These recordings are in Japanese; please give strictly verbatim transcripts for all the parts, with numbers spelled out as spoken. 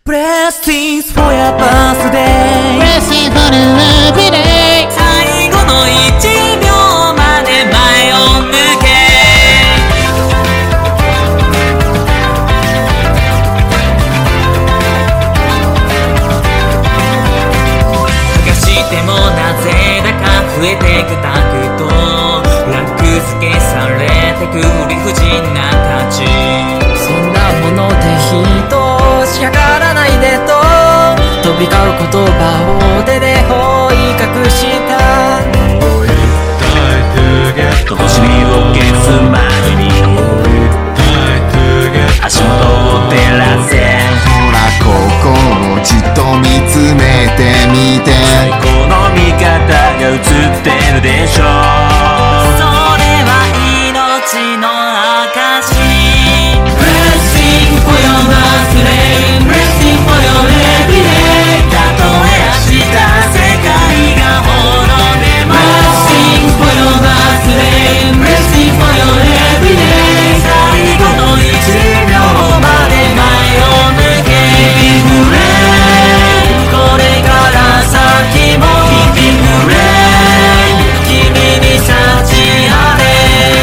Blessings for your birthday Blessings for the every day 最後のいちびょうまで前を向け剥がしてもなぜだか増えてくタクトランク付けされてく理不尽な価値そんなもので人しかからないでと飛び交う言葉を手で覆い隠した灯火を消す前に足元を照らせほらここをじっと見つめてみて最高の見方が映ってるでしょそれは命の証 Blessing for your birthday Blessing for your everyday たとえ明日世界が滅べも Blessing for your birthday Blessing for your everyday 最後のいちびょうまで前を向け Keep rain これから先も Keep rain 君に幸あれ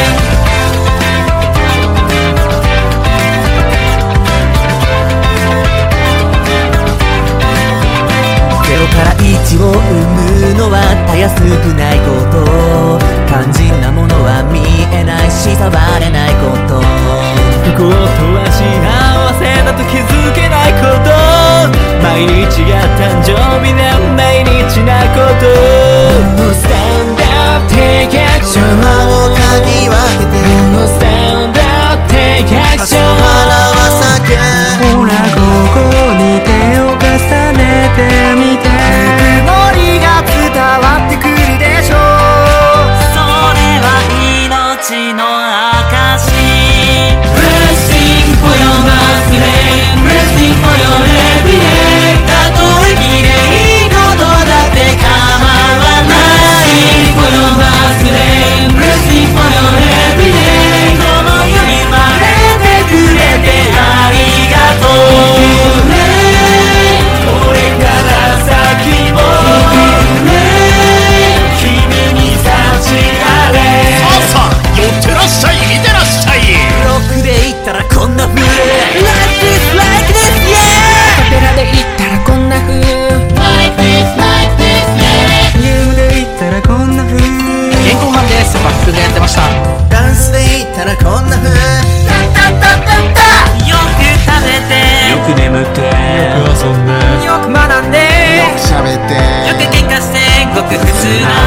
ゼロからいちを生むのはたやすくないこと肝心なものは見えないし触れないこと不幸とは幸せだと気づけないこと毎日が誕生日で毎日なこと Stand up, take action を嗅ぎ分けて Stand up, take action 腹は酒ほらここに手を重ねてみてぬくもりが伝わってくるでしょそれは命の証 Blessing for your birthday Blessing for your everyday たとえ綺麗事だって構わない Blessing for your birthday Blessing for your everyday この世に生まれてくれてありがとうこれから先も君に幸あれさあさあ寄ってらっしゃい見てらっしゃいロックで言ったらこんな風 Like this, like this, yeah カペラで言ったらこんな風 Like this, like this, yeah ゲームで言ったらこんな風現行犯ですバックでやってましたダンスで言ったらこんな風タンタンタンタンよく食べてよく眠ってよく学んで喋ってよく喧嘩してごく普通な